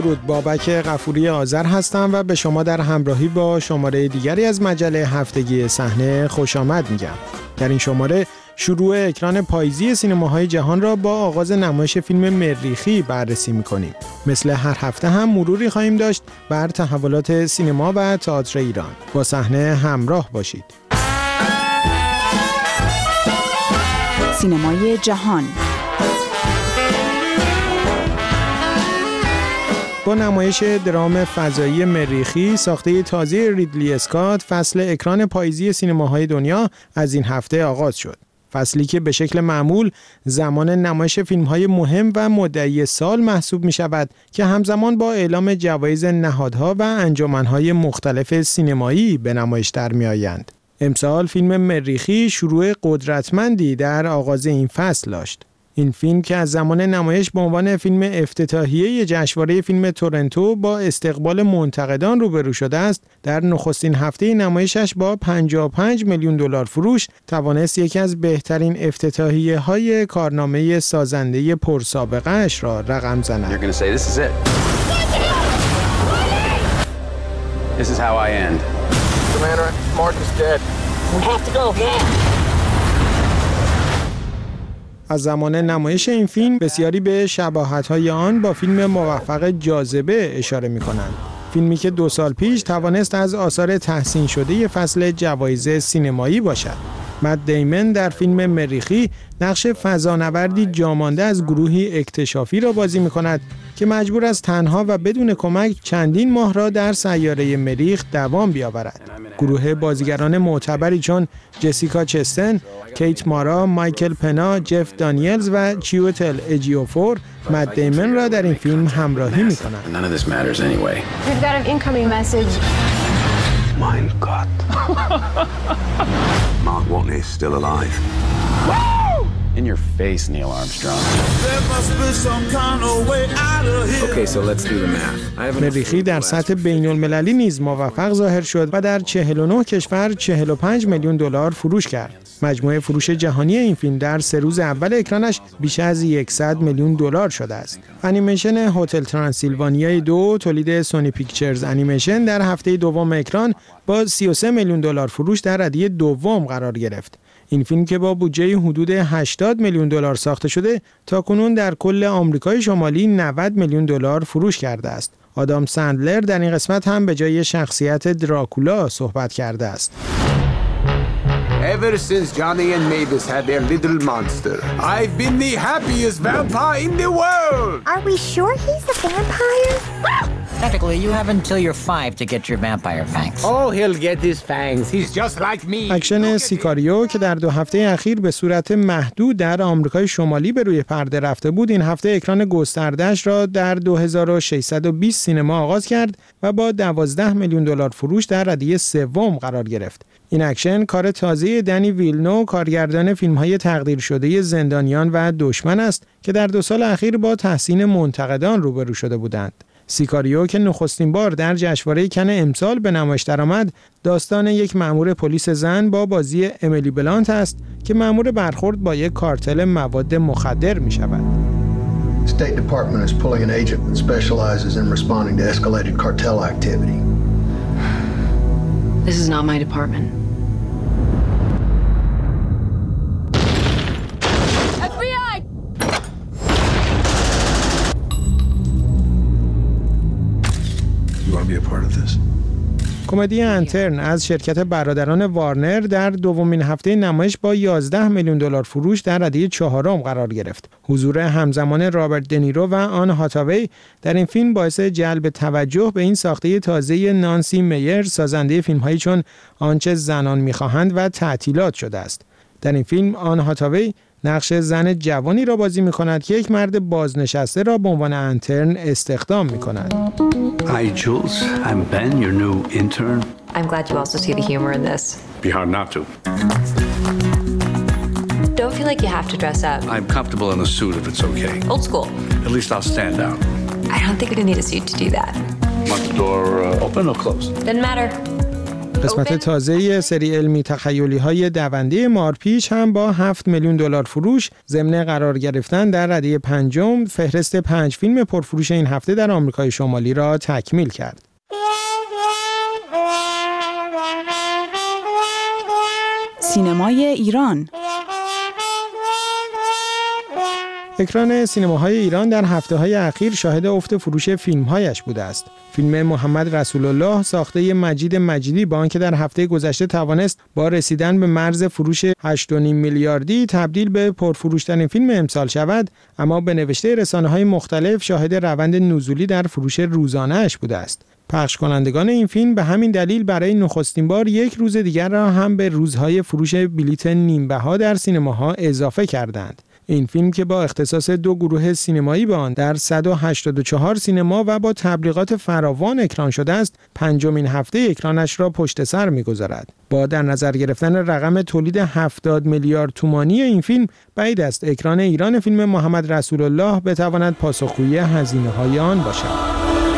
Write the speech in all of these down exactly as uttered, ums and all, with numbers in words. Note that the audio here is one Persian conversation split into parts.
درود، بابک غفوری آذر هستم و به شما در همراهی با شماره دیگری از مجله هفتگی صحنه خوش آمد میگم. در این شماره شروع اکران پاییزی سینماهای جهان را با آغاز نمایش فیلم مریخی بررسی میکنیم. مثل هر هفته هم مروری خواهیم داشت بر تحولات سینما و تئاتر ایران. با صحنه همراه باشید. سینمای جهان با نمایش درام فضایی مریخی ساخته تازه ریدلی اسکات، فصل اکران پاییزی سینماهای دنیا از این هفته آغاز شد. فصلی که به شکل معمول زمان نمایش فیلم‌های مهم و مدعی سال محسوب می‌شود که همزمان با اعلام جوایز نهادها و انجمن‌های مختلف سینمایی به نمایش در می‌آیند. امسال فیلم مریخی شروع قدرتمندی در آغاز این فصل داشت. این فیلم که از زمان نمایش به عنوان فیلم افتتاحیه جشنواره فیلم تورنتو با استقبال منتقدان روبرو شده است، در نخستین هفته نمایشش با پنجاه و پنج میلیون دلار فروش توانست یکی از بهترین افتتاحیه‌های کارنامه سازنده پرسابقه اش را رقم زند. از زمان نمایش این فیلم بسیاری به شباهت‌های آن با فیلم موفق جاذبه اشاره می‌کنند. فیلمی که دو سال پیش توانست از آثار تحسین شده فصل جوایز سینمایی باشد. مت دیمن در فیلم مریخی نقش فضانوردی جامانده از گروهی اکتشافی را بازی می‌کند که مجبور است تنها و بدون کمک چندین ماه را در سیاره مریخ دوام بیاورد. گروه بازیگران معتبری چون جسیکا چستن، کیت مارا، مایکل پنا، جف دانیلز و چیوتل اجیوفور مت دیمن را در این فیلم همراهی می‌کنند. Mein Gott. Mark Watney is still alive. In your face, Neil Armstrong. Okay, so let's do the math. مریخی در سطح بین‌المللی نیز موفق ظاهر شد و در چهل و نه کشور چهل و پنج میلیون دلار فروش کرد. مجموع فروش جهانی این فیلم در سه روز اول اکرانش بیش از صد میلیون دلار شده است. انیمیشن هتل ترانسیلوانیای دو تولید سونی پیکچرز انیمیشن در هفته دوم اکران با سی و سه میلیون دلار فروش در ردیف دوم قرار گرفت. این فیلم که با بودجه حدود هشتاد میلیون دلار ساخته شده، تاکنون در کل آمریکای شمالی نود میلیون دلار فروش کرده است. آدام سندلر در این قسمت هم به جای شخصیت دراکولا صحبت کرده است. Ever since Johnny and Mavis had their little monster, I've been the happiest vampire in the world. Are we sure he's a vampire? Technically, you have until you're five to get your vampire fangs. Oh, he'll get his fangs. He's just like me. اکشن سیکاریو که در دو هفته اخیر به صورت محدود در آمریکای شمالی به روی پرده رفته بود، این هفته اکران گسترده‌اش را در دو هزار و ششصد و بیست سینما آغاز کرد و با دوازده میلیون دلار فروش در ردیف سوم قرار گرفت. این اکشن کار تازه دنی ویلنو، کارگردان فیلم‌های تقدیر شده زندانیان و دشمن است که در دو سال اخیر با تحسین منتقدان روبرو شده بودند. سیکاریو که نخستین بار در جشنواره کن امسال به نمایش درآمد، داستان یک مأمور پلیس زن با بازی امیلی بلانت است که مأمور برخورد با یک کارتل مواد مخدر می‌شود. State Department is pulling an agent that specializes in responding to escalated cartel activity. This is not my department. کمدی انترن از شرکت برادران وارنر در دومین هفته نمایش با یازده میلیون دلار فروش در ردیف چهارم قرار گرفت. حضور همزمان رابرت دنیرو و آن هاتاوی در این فیلم باعث جلب توجه به این ساخته تازه نانسی میر، سازنده فیلم‌هایی چون آنچه زنان می‌خواهند و تعطیلات شده است. در این فیلم آن هاتاوی نقش زن جوانی را بازی می‌کند که یک مرد بازنشسته را به عنوان انترن استخدام می‌کند. Hi Jules, I'm Ben, your new intern. I'm glad you also see the humor in this. Be hard not to. Don't feel like you have to dress up. I'm comfortable in a suit if it's okay. Old school. At least I'll stand out. I don't think we need a suit to do that. Want the door uh, open or closed? Doesn't matter. قسمت تازه سری علمی تخیلی های دونده مارپیچ هم با هفت میلیون دلار فروش ضمن قرار گرفتن در رده پنجم فهرست پنج فیلم پرفروش این هفته در آمریکای شمالی را تکمیل کرد. سینمای ایران. اکران سینماهای ایران در هفته‌های اخیر شاهد افت فروش فیلم‌هایش بوده است. فیلم محمد رسول الله ساخته مجید مجیدی با آنکه در هفته گذشته توانست با رسیدن به مرز فروش هشت و نیم میلیاردی تبدیل به پرفروش‌ترین فیلم امسال شود، اما به نوشته رسانه‌های مختلف شاهد روند نزولی در فروش روزانه‌اش بوده است. پخش کنندگان این فیلم به همین دلیل برای نخستین بار یک روز دیگر را هم به روزهای فروش بلیت نیم بها در سینماها اضافه کردند. این فیلم که با اختصاص دو گروه سینمایی به آن در صد و هشتاد و چهار سینما و با تبلیغات فراوان اکران شده است، پنجمین هفته اکرانش را پشت سر می‌گذارد. با در نظر گرفتن رقم تولید هفتاد میلیارد تومانی این فیلم، بعید است اکران ایران فیلم محمد رسول الله بتواند پاسخگوی هزینه‌های آن باشد.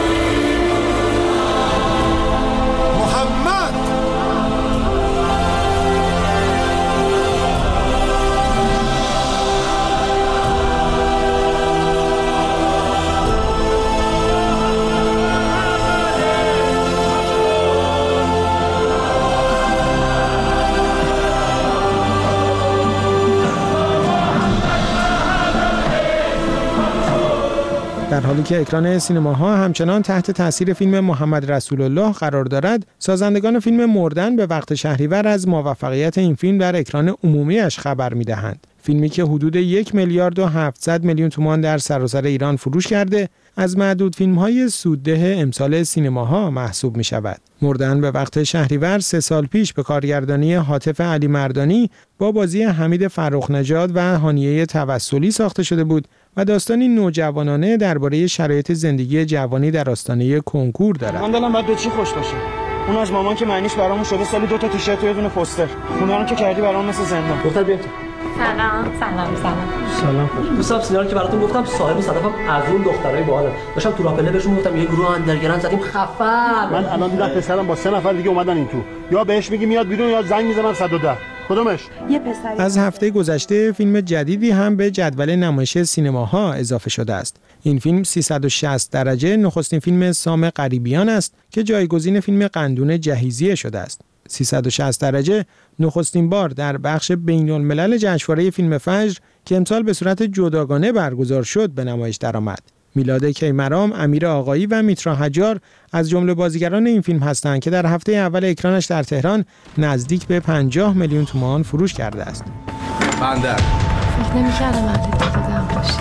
در حالی که اکران سینماها همچنان تحت تاثیر فیلم محمد رسول الله قرار دارد، سازندگان فیلم مردن به وقت شهریور از موفقیت این فیلم در اکران عمومیش خبر می‌دهند. فیلمی که حدود یک میلیارد و هفتصد میلیون تومان در سراسر ایران فروش کرده، از معدود فیلم‌های سودده امسال سینماها محسوب می‌شود. مردن به وقت شهریور سه سال پیش به کارگردانی حاتف علی مردانی با بازی حمید فرخ‌نژاد و هانیه توسلی ساخته شده بود و داستانی نوجوانانه درباره شرایط زندگی جوانی در آستانه کنکور دارد. من دلم باید به چی خوش باشه. اون از مامان که معنیش برامون شده سالی دو تا تیشرت و یه دونه پوستر. اونا رو که کردی برام مثل زندان. دختر بیا. سلام سلام سلام. سلام. دوستم سیناری که براتون گفتم صاحب صدفم از اون دخترای باحال. داشتم تو راپله بهشون گفتم یه گروه اندرگرند زدیم خفن. من الان دیدم پسرم با سه نفر دیگه اومدن این تو. یا بهش میگی میاد بیرون یا زنگ میزنم صد و ده. کدومش؟ یه پسر. از هفته گذشته فیلم جدیدی هم به جدول نمایش سینماها اضافه شده است. این فیلم سیصد و شصت درجه نخستین فیلم سام غریبیان است که جایگزین فیلم قندون جهیزیه شده است. سیصد و شصت درجه نخستین بار در بخش بین‌الملل جشنواره فیلم فجر که امسال به صورت جداگانه برگزار شد به نمایش درآمد. میلاد کیمرام، امیر آقایی و میترا حجار از جمله بازیگران این فیلم هستند که در هفته اول اکرانش در تهران نزدیک به پنجاه میلیون تومان فروش کرده است. بنده فکر نمی‌کردم عدد دادم باشه.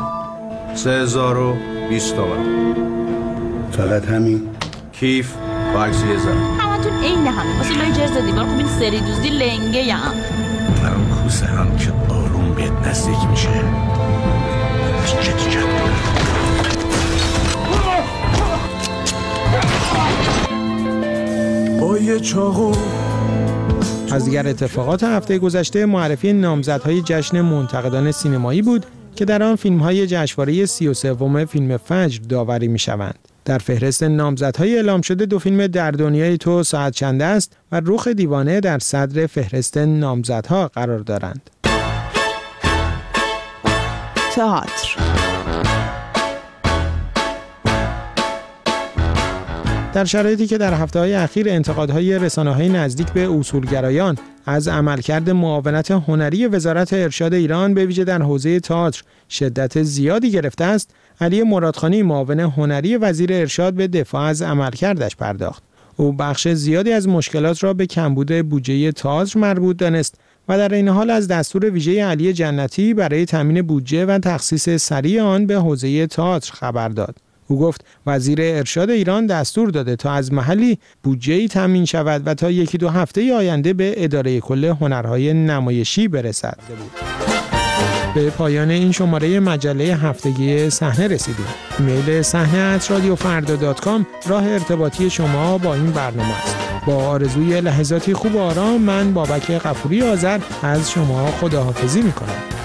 سه هزار و بیست تومن. فقط همین؟ کیف با عکس یه زن. همتون عین همه. واسه لای جرز دیوار خب این سری دوزی لنگه یم. من کوسه هم که آروم بهت نزدیک میشه. جدی جد. با یه چاقو. از دیگر اتفاقات هفته گذشته معرفی نامزدهای جشن منتقدان سینمایی بود که در آن فیلم‌های جشنواره سی و سوم فیلم فجر داوری می‌شوند. در فهرست نامزدهای اعلام شده دو فیلم در دنیای تو ساعت چند است و رخ دیوانه در صدر فهرست نامزدها قرار دارند. تئاتر. در شرایطی که در هفته‌های اخیر انتقادهای رسانه‌های نزدیک به اصولگرایان از عملکرد معاونت هنری وزارت ارشاد ایران به ویژه در حوزه تئاتر شدت زیادی گرفته است، علی مرادخانی معاون هنری وزیر ارشاد به دفاع از عملکردش پرداخت. او بخش زیادی از مشکلات را به کمبود بودجه تئاتر مربوط دانست و در این حال از دستور ویژه علی جنتی برای تامین بودجه و تخصیص سریع آن به حوزه تئاتر خبر داد. او گفت وزیر ارشاد ایران دستور داده تا از محلی بودجه‌ای تامین شود و تا یکی دو هفته آینده به اداره کل هنرهای نمایشی برسد. به پایان این شماره مجله هفتگی صحنه رسیدیم. ایمیل صحنه ات رادیو فردا دات کام راه ارتباطی شما با این برنامه است. با آرزوی لحظاتی خوب و آرام، من بابک غفوری آذر از شما خداحافظی می‌کنم.